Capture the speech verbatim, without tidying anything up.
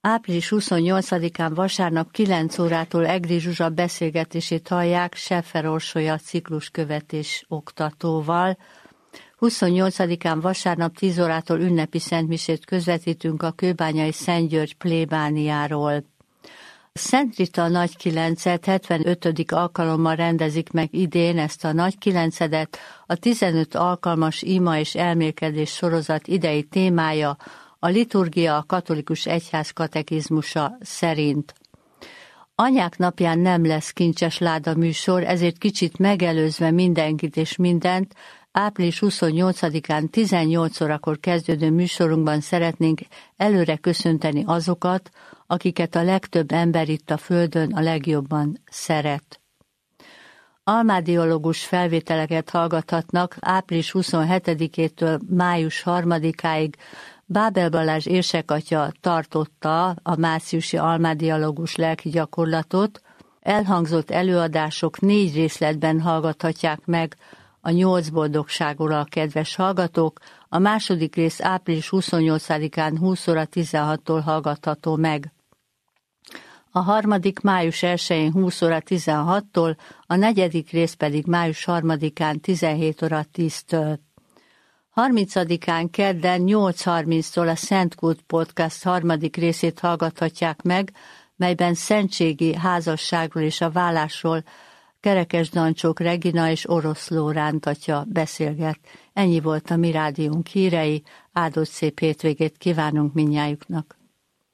április huszonnyolcadikán vasárnap kilenc órától Egri Zsuzsa beszélgetését hallják Scheffer Orsolya cikluskövetés oktatóval. huszonnyolcadikán vasárnap tíz órától ünnepi szentmisét közvetítünk a kőbányai Szent György plébániáról. Szent Rita Nagykilencet hetvenötödik alkalommal rendezik meg idén. Ezt a Nagykilencedet a tizenöt alkalmas ima és elmélkedés sorozat idei témája a liturgia a katolikus egyház katekizmusa szerint. Anyák napján nem lesz kincses láda műsor, ezért kicsit megelőzve mindenkit és mindent, április huszonnyolcadikán tizennyolc órakor kezdődő műsorunkban szeretnénk előre köszönteni azokat, akiket a legtöbb ember itt a földön a legjobban szeret. Almádiológus felvételeket hallgathatnak április huszonhetedikétől május harmadikáig. Bábel Balázs érsekatya tartotta a márciusi almádiológus lelki gyakorlatot. Elhangzott előadások négy részletben hallgathatják meg a nyolc boldogságról a kedves hallgatók. A második rész április huszonnyolcadikán húsz óra tizenhattól hallgatható meg. A harmadik május elsején húsz óra tizenhattól, a negyedik rész pedig május harmadikán tizenhét óra tíztől. harmincadikán kedden nyolc harminctól a Szent Kult Podcast harmadik részét hallgathatják meg, melyben szentségi házasságról és a vállásról Kerekes Dancsók Regina és Orosz Lóránt atya beszélget. Ennyi volt a mi rádiónk hírei, áldott szép hétvégét kívánunk mindnyájuknak.